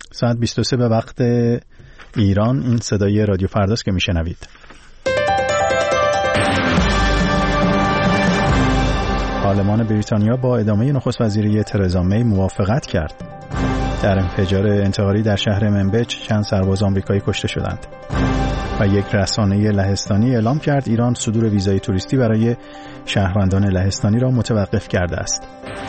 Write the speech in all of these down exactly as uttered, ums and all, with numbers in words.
ساعت بیست و سه به وقت ایران. این صدای رادیو فرداست که میشنوید. پارلمان بریتانیا با ادامه نخست وزیری ترزا می موافقت کرد. در انفجار انتحاری در شهر منبج چند سرباز آمریکایی کشته شدند. و یک رسانه لهستانی اعلام کرد ایران صدور ویزای توریستی برای شهروندان لهستانی را متوقف کرده است.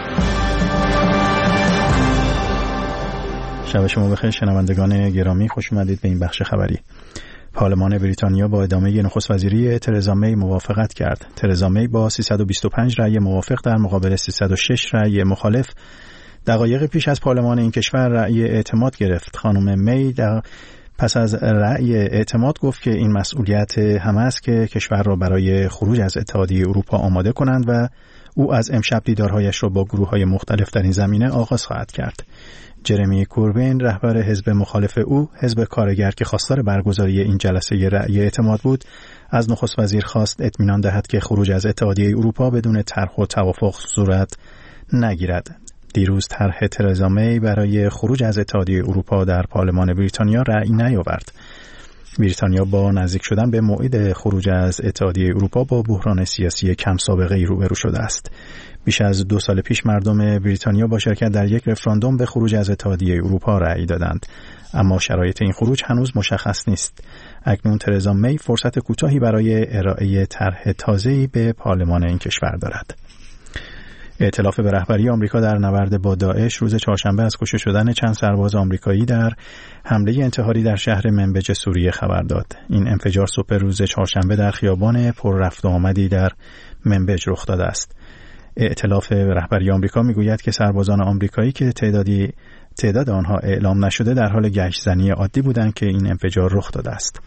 شب شما بخیر شنوندگان گرامی، خوش اومدید به این بخش خبری. پارلمان بریتانیا با ادامه نخست وزیری ترزا می موافقت کرد. ترزا می با سیصد و بیست و پنج رأی موافق در مقابل سیصد و شش رأی مخالف دقایق پیش از پارلمان این کشور رأی اعتماد گرفت. خانم می در پس از رأی اعتماد گفت که این مسئولیت همه است که کشور را برای خروج از اتحادیه اروپا آماده کنند و او از امشب دیدارهایش را با گروه‌های مختلف در این زمینه آغاز خواهد کرد. جرمی کوربین رهبر حزب مخالف او، حزب کارگر که خواستار برگزاری این جلسه رأی اعتماد بود، از نخست وزیر خواست اطمینان دهد که خروج از اتحادیه اروپا بدون طرح و توافق صورت نگیرد. دیروز طرح ترزا می برای خروج از اتحادیه اروپا در پارلمان بریتانیا رأی نیاورد. بریتانیا با نزدیک شدن به موعد خروج از اتحادیه اروپا با بحران سیاسی کم سابقه ای روبرو شده است. بیش از دو سال پیش مردم بریتانیا با شرکت در یک رفراندوم به خروج از اتحادیه اروپا رأی دادند، اما شرایط این خروج هنوز مشخص نیست. اکنون ترزا می فرصت کوتاهی برای ارائه طرح تازه‌ای به پارلمان این کشور دارد. ائتلاف به رهبری آمریکا در نبرد با داعش روز چهارشنبه از کشته شدن چند سرباز آمریکایی در حمله انتحاری در شهر منبج سوریه خبر داد. این انفجار صبح روز چهارشنبه در خیابان پر رفت و آمدی در منبج رخ داده است. ائتلاف به رهبری آمریکا میگوید که سربازان آمریکایی که تعدادی تعداد آنها اعلام نشده در حال گشت‌زنی عادی بودند که این انفجار رخ داده است.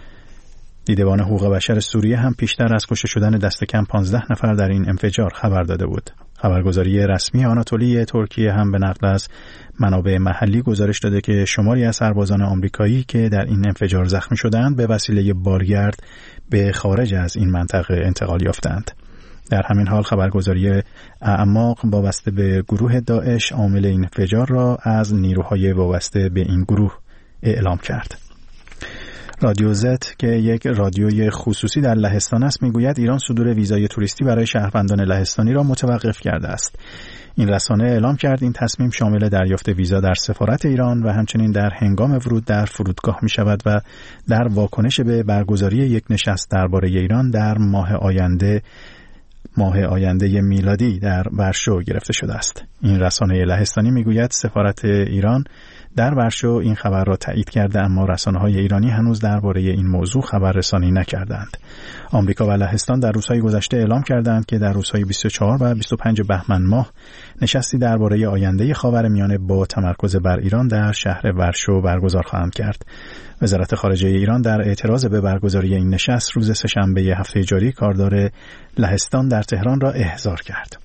دیدبان حقوق بشر سوریه هم پیشتر از کشته شدن دست کم پانزده نفر در این انفجار خبر داده بود. خبرگزاری رسمی آناتولی ترکیه هم به نقل از منابع محلی گزارش داده که شماری از سربازان آمریکایی که در این انفجار زخمی شدند به وسیله بارگرد به خارج از این منطقه انتقال یافتند. در همین حال خبرگزاری اعماق وابسته به گروه داعش عامل این انفجار را از نیروهای وابسته به این گروه اعلام کرد. رادیو زت که یک رادیوی خصوصی در لهستان است میگوید ایران صدور ویزای توریستی برای شهروندان لهستانی را متوقف کرده است. این رسانه اعلام کرد این تصمیم شامل دریافت ویزا در سفارت ایران و همچنین در هنگام ورود در فرودگاه می شود و در واکنش به برگزاری یک نشست درباره ایران در ماه آینده ماه آینده میلادی در ورشو گرفته شده است. این رسانه لهستانی میگوید سفارت ایران در ورشو این خبر را تایید کرده، اما رسانه‌های ایرانی هنوز درباره این موضوع خبررسانی نکردند. آمریکا و لهستان در روزهای گذشته اعلام کردند که در روزهای بیست و چهار و بیست و پنج بهمن ماه نشستی درباره آینده خاورمیانه با تمرکز بر ایران در شهر ورشو برگزار خواهند کرد. وزارت خارجه ایران در اعتراض به برگزاری این نشست روز سه‌شنبه هفته جاری کاردار لهستان در تهران را احضار کرد.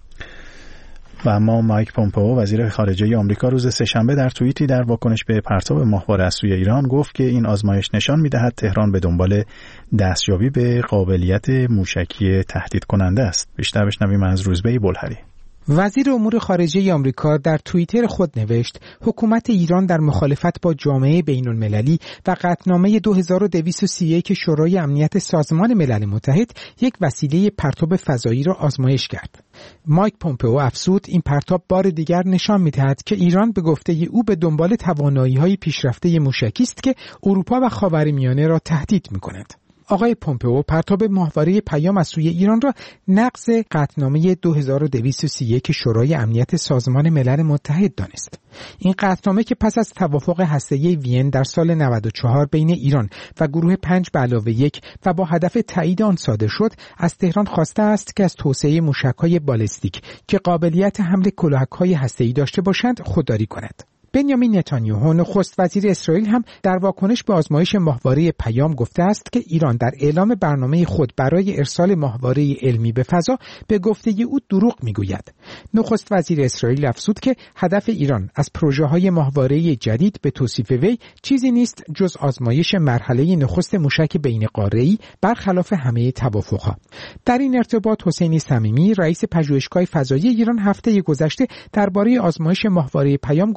و اما مایک پومپئو وزیر خارجه آمریکا روز سه‌شنبه در توییتی در واکنش به پرتاب ماهواره از سوی ایران گفت که این آزمایش نشان می‌دهد تهران به دنبال دستیابی به قابلیت موشکی تهدید کننده است. بیشتر بشنویم از روزبه بلهری. وزیر امور خارجه آمریکا در توییتر خود نوشت حکومت ایران در مخالفت با جامعه بین‌المللی و قطعنامه دو هزار و دویست و سی و یک شورای امنیت سازمان ملل متحد یک وسیله پرتاب فضایی را آزمایش کرد. مایک پومپئو افزود این پرتاب بار دیگر نشان می‌دهد که ایران به گفته او به دنبال توانایی‌های پیشرفته موشکی است که اروپا و خاورمیانه را تهدید می‌کند. آقای پومپئو پرتاب ماهواره پیام از سوی ایران را نقض قطعنامه دو هزار و دویست و سی و یک شورای امنیت سازمان ملل متحد دانست. این قطعنامه که پس از توافق هسته‌ای وین در سال نود و چهار بین ایران و گروه پنج به علاوه یک و با هدف تایید آن صادر شد، از تهران خواسته است که از توسعه موشک‌های بالستیک که قابلیت حمل کلاهک‌های هسته‌ای داشته باشند خودداری کند. بنیامین نتانیاهو نخست وزیر اسرائیل هم در واکنش به آزمایش ماهواره پیام گفته است که ایران در اعلام برنامه خود برای ارسال ماهواره علمی به فضا به گفته او دروغ میگوید. نخست وزیر اسرائیل افزود که هدف ایران از پروژه‌های ماهواره جدید به توصیف وی چیزی نیست جز آزمایش مرحله نخست موشک بین قاره‌ای برخلاف همه توافقها. در این ارتباط حسین صمیمی رئیس پژوهشگاه فضایی ایران هفته گذشته درباره آزمایش ماهواره پیام گفته بود که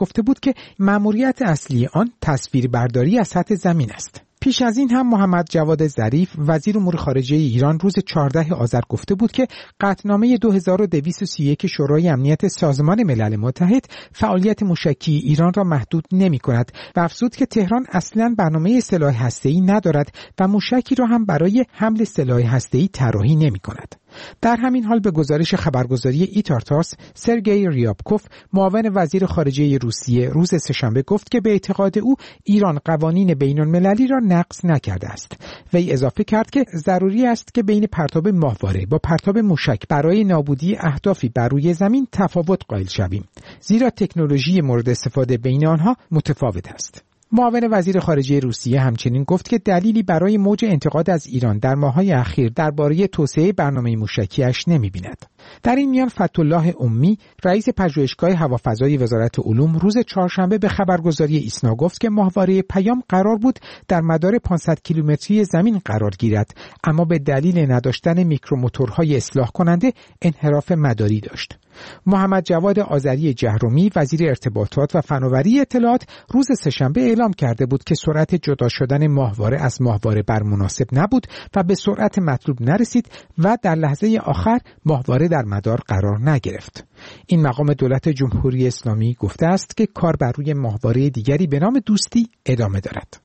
که مأموریت اصلی آن تصویربرداری از سطح زمین است. پیش از این هم محمد جواد ظریف وزیر امور خارجه ایران روز چهاردهم آذر گفته بود که قطعنامه دو هزار و دویست و سی و یک شورای امنیت سازمان ملل متحد فعالیت موشکی ایران را محدود نمی کند و افزود که تهران اصلاً برنامه سلاح هسته‌ای ندارد و موشکی را هم برای حمل سلاح هسته‌ای طراحی نمی کند. در همین حال به گزارش خبرگزاری ایتارتاس، سرگئی ریابکوف معاون وزیر خارجه روسیه روز سه‌شنبه گفت که به اعتقاد او ایران قوانین بین‌المللی را نقض نکرده است. وی اضافه کرد که ضروری است که بین پرتاب ماهواره با پرتاب موشک برای نابودی اهدافی بر روی زمین تفاوت قائل شویم، زیرا تکنولوژی مورد استفاده بین آنها متفاوت است. معاون وزیر خارجه روسیه همچنین گفت که دلیلی برای موج انتقاد از ایران در ماه‌های اخیر درباره توسعه برنامه موشکی‌اش نمی‌بیند. در این میان فتح‌الله امی، رئیس پژوهشگاه هوافضای وزارت علوم، روز چهارشنبه به خبرگزاری ایسنا گفت که ماهواره پیام قرار بود در مدار پانصد کیلومتری زمین قرار گیرد، اما به دلیل نداشتن میکروموتورهای اصلاح کننده انحراف مداری داشت. محمد جواد آذری جهرومی، وزیر ارتباطات و فناوری اطلاعات، روز سه‌شنبه اعلام کرده بود که سرعت جدا شدن ماهواره از ماهواره بر مناسب نبود و به سرعت مطلوب نرسید و در لحظه آخر ماهواره در مدار قرار نگرفت. این مقام دولت جمهوری اسلامی گفته است که کار بر روی ماهواره دیگری به نام دوستی ادامه دارد.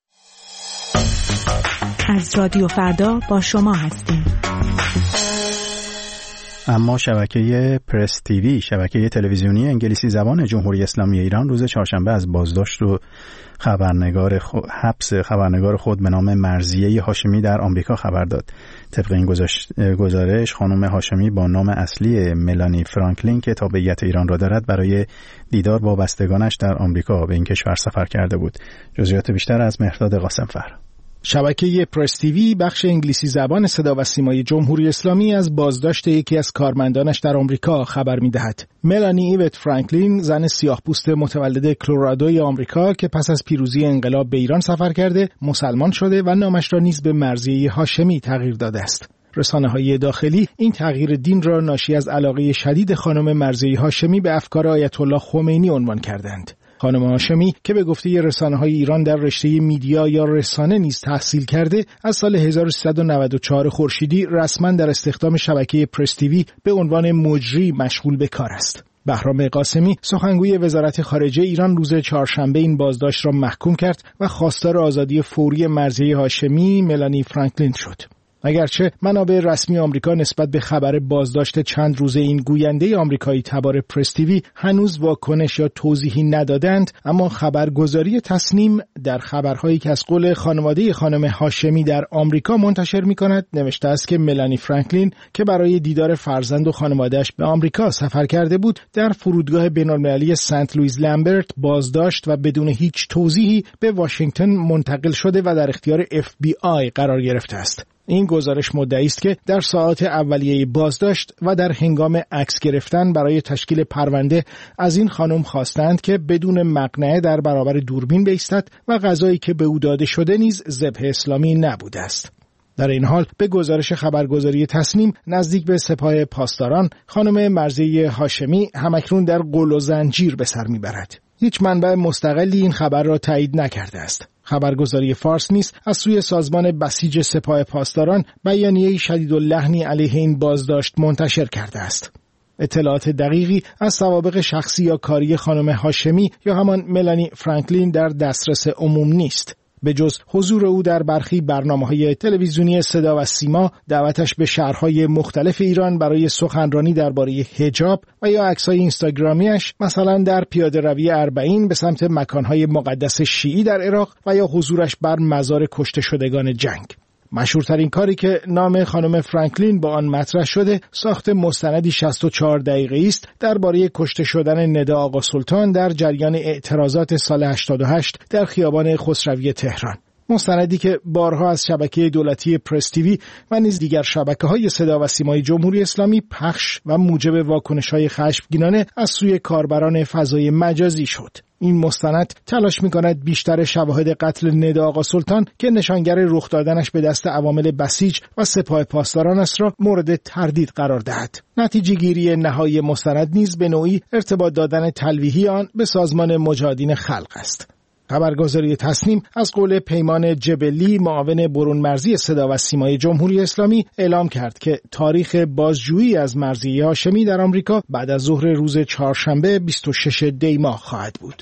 از رادیو فردا با شما هستیم. اما شبکه پرس تیوی، شبکه تلویزیونی انگلیسی زبان جمهوری اسلامی ایران، روز چهارشنبه از بازداشت و خبرنگار خو... حبس خبرنگار خود به نام مرضیه هاشمی در آمریکا خبر داد. طبق این گزارش خانم هاشمی با نام اصلی ملانی فرانکلین که تابعیت ایران را دارد برای دیدار با بستگانش در آمریکا به این کشور سفر کرده بود. جزئیات بیشتر از مهرداد قاسمفر. شبکه پرس تیوی، بخش انگلیسی زبان صدا و سیمای جمهوری اسلامی، از بازداشت یکی از کارمندانش در آمریکا خبر می‌دهد. ملانی ایوت فرانکلین، زن سیاه‌پوست متولد کلرادوی آمریکا که پس از پیروزی انقلاب به ایران سفر کرده، مسلمان شده و نامش را نیز به مرضیه هاشمی تغییر داده است. رسانه‌های داخلی این تغییر دین را ناشی از علاقه شدید خانم مرضیه هاشمی به افکار آیت الله خمینی عنوان کردند. خانم هاشمی که به گفته رسانه‌های ایران در رشته میدیا یا رسانه نیز تحصیل کرده، از سال هزار و سیصد و نود و چهار خورشیدی رسما در استخدام شبکه پرس تیوی به عنوان مجری مشغول به کار است. بهرام قاسمی، سخنگوی وزارت خارجه ایران، روز چهارشنبه این بازداشت را محکوم کرد و خواستار آزادی فوری مرضیه هاشمی ملانی فرانکلین شد. اگرچه منابع رسمی آمریکا نسبت به خبر بازداشت چند روزه این گوینده آمریکایی تبار پرس تیوی هنوز واکنش یا توضیحی ندادند، اما خبرگزاری تصنیم در خبرهایی که از قول خانواده خانم هاشمی در آمریکا منتشر می‌کند نوشته است که ملانی فرانکلین که برای دیدار فرزند و خانواده‌اش به آمریکا سفر کرده بود، در فرودگاه بین‌المللی سنت لوئیس لامبرت بازداشت و بدون هیچ توضیحی به واشنگتن منتقل شده و در اختیار اف بی آی قرار گرفته است. این گزارش مدعی است که در ساعات اولیه بازداشت و در هنگام عکس گرفتن برای تشکیل پرونده از این خانم خواستند که بدون مقنعه در برابر دوربین بایستد و غذایی که به او داده شده نیز ذبح اسلامی نبوده است. در این حال به گزارش خبرگزاری تصنیم، نزدیک به سپاه پاسداران، خانم مرضیه هاشمی همکنون در قل و زنجیر به سر میبرد. هیچ منبع مستقلی این خبر را تایید نکرده است. خبرگزاری فارس نیز از سوی سازمان بسیج سپاه پاسداران بیانیه‌ای شدیداللحنی علیه این بازداشت منتشر کرده است. اطلاعات دقیقی از سوابق شخصی یا کاری خانم هاشمی یا همان ملانی فرانکلین در دسترس عموم نیست. به جز حضور او در برخی برنامه‌های تلویزیونی صدا و سیما، دعوتش به شهرهای مختلف ایران برای سخنرانی درباره حجاب و یا عکس‌های اینستاگرامیش، مثلا در پیاده‌روی اربعین به سمت مکان‌های مقدس شیعی در عراق و یا حضورش بر مزار کشته شدگان جنگ. مشهورترین کاری که نام خانم فرانکلین با آن مطرح شده، ساخت مستندی شصت و چهار دقیقه‌ای است درباره کشته شدن ندا آقا سلطان در جریان اعتراضات سال هشتاد و هشت در خیابان خسروی تهران. مستندی که بارها از شبکه دولتی پرس تیوی و نیز دیگر شبکه‌های صدا و سیمای جمهوری اسلامی پخش و موجب واکنش‌های خشمگینانه از سوی کاربران فضای مجازی شد. این مستند تلاش می‌کند بیشتر شواهد قتل ندا آقا سلطان که نشانگر رخ دادنش به دست عوامل بسیج و سپاه پاسداران است را مورد تردید قرار دهد. نتیجه گیری نهایی مستند نیز به نوعی ارتباط دادن تلویحی آن به سازمان مجاهدین خلق است. خبرگزاری تصنیم از قول پیمان جبلی معاون برون مرزی صدا و سیمای جمهوری اسلامی اعلام کرد که تاریخ بازجویی از مرزی هاشمی در آمریکا بعد از ظهر روز چهارشنبه بیست و شش دی ماه خواهد بود.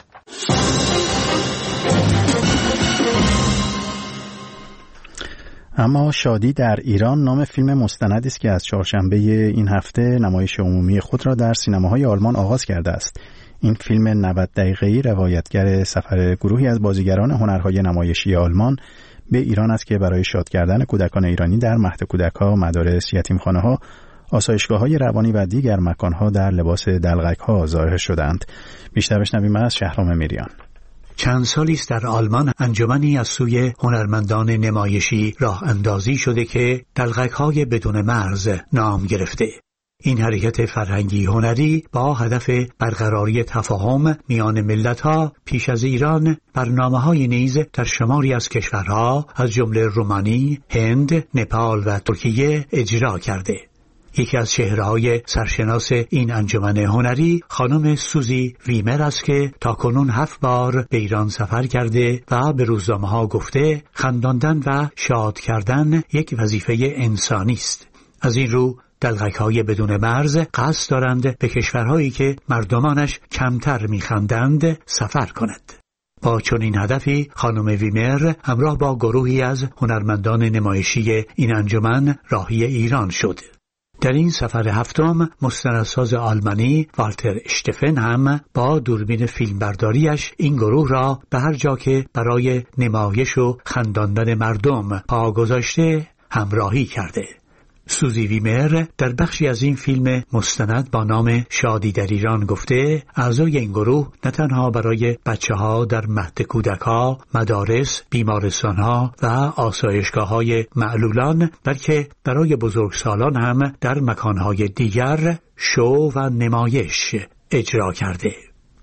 اما شادی در ایران نام فیلم مستندی است که از چهارشنبه این هفته نمایش عمومی خود را در سینماهای آلمان آغاز کرده است. این فیلم نود دقیقه‌ای روایتگر سفر گروهی از بازیگران هنرهای نمایشی آلمان به ایران است که برای شاد کردن کودکان ایرانی در مهد کودک‌ها، مدارس، یتیمخانه‌ها، آسایشگاه‌های روانی و دیگر مکان‌ها در لباس دلغک‌ها ظاهر شدند. بیشتر بشنویم از شهرام میریان. چند سالی است در آلمان انجمنی از سوی هنرمندان نمایشی راه اندازی شده که دلغک‌های بدون مرز نام گرفته. این حرکت فرهنگی هنری با هدف برقراری تفاهم میان ملت‌ها پیش از ایران برنامه‌های نیز در شماری از کشورها از جمله رومانی، هند، نپال و ترکیه اجرا کرده. یکی از چهره‌های سرشناس این انجمن هنری خانم سوزی ویمر است که تاکنون هفت بار به ایران سفر کرده و به روزنامه‌ها گفته خنداندن و شاد کردن یک وظیفه انسانی است. از این رو دلغک‌های بدون مرز قصد دارند به کشورهایی که مردمانش کمتر می‌خندند سفر کند. با چنین هدفی خانم ویمر همراه با گروهی از هنرمندان نمایشی این انجمن راهی ایران شد. در این سفر هفتم مستندساز آلمانی والتر اشتفن هم با دوربین فیلمبرداریش این گروه را به هر جا که برای نمایش و خنداندن مردم پا گذاشته همراهی کرده. سوزی ویمر در بخشی از این فیلم مستند با نام شادی در ایران گفته اعضای این گروه نه تنها برای بچه‌ها در مهد کودک‌ها، مدارس، بیمارستان‌ها و آسایشگاه‌های معلولان بلکه برای بزرگسالان هم در مکان‌های دیگر شو و نمایش اجرا کرده.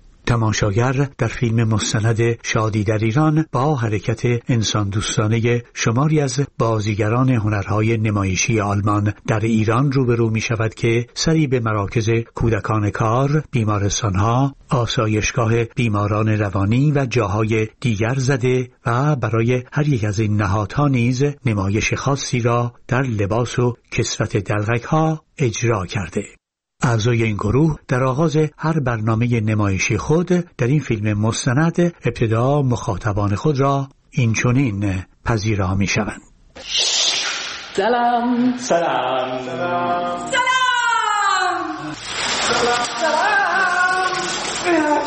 تماشاگر در فیلم مستند شادی در ایران با حرکت انسان دوستانه شماری از بازیگران هنرهای نمایشی آلمان در ایران روبرو می شود که سری به مراکز کودکان کار، بیمارستانها، آسایشگاه بیماران روانی و جاهای دیگر زده و برای هر یک از این نهادها نیز نمایش خاصی را در لباس و کسوت دلغک‌ها اجرا کرده. اعضای این گروه در آغاز هر برنامه نمایشی خود در این فیلم مستند ابتدا مخاطبان خود را این چنین پذیرا می شوند. سلام سلام سلام سلام سلام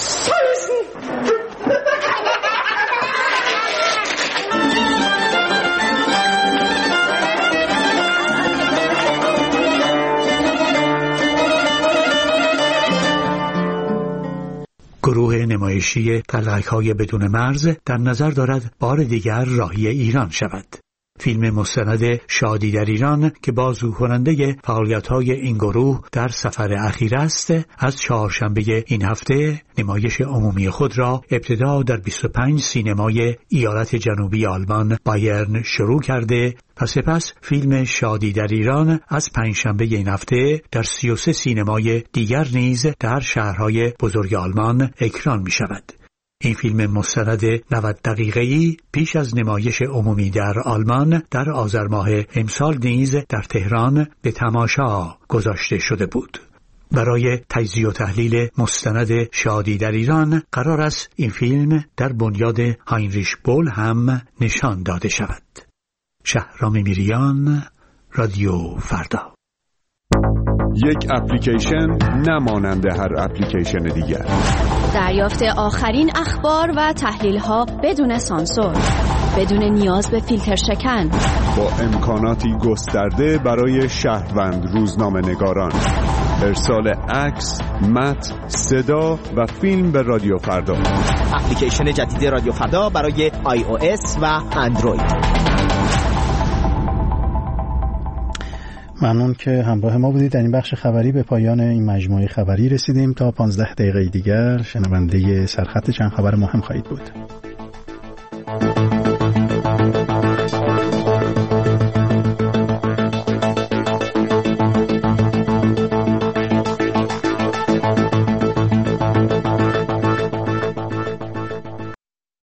گروه نمایشی دلغک‌های بدون مرز در نظر دارد بار دیگر راهی ایران شود. فیلم مستند شادی در ایران که بازگو کننده فعالیت‌های این گروه در سفر اخیر است، از چهارشنبه این هفته نمایش عمومی خود را ابتدا در بیست و پنج سینمای ایالت جنوبی آلمان بایرن شروع کرده و سپس فیلم شادی در ایران از پنجشنبه این هفته در سی و سه سینمای دیگر نیز در شهرهای بزرگ آلمان اکران می شود. این فیلم مستند نود دقیقه‌ای پیش از نمایش عمومی در آلمان در آذر ماه امسال نیز در تهران به تماشا گذاشته شده بود. برای تجزیه و تحلیل مستند شادی در ایران قرار است این فیلم در بنیاد هاینریش بول هم نشان داده شود. شهرام میریان، رادیو فردا. یک اپلیکیشن نمانند هر اپلیکیشن دیگر. دریافت آخرین اخبار و تحلیل‌ها بدون سانسور، بدون نیاز به فیلتر شکن، با امکاناتی گسترده برای شهروند روزنامه‌نگاران. ارسال عکس، متن، صدا و فیلم به رادیو فردا. اپلیکیشن جدید رادیو فردا برای آی او اس و اندروید. ممنون که همراه ما بودید. در این بخش خبری به پایان این مجموعه خبری رسیدیم. تا پانزده دقیقه دیگر شنونده سرخط چند خبر مهم خواهید بود.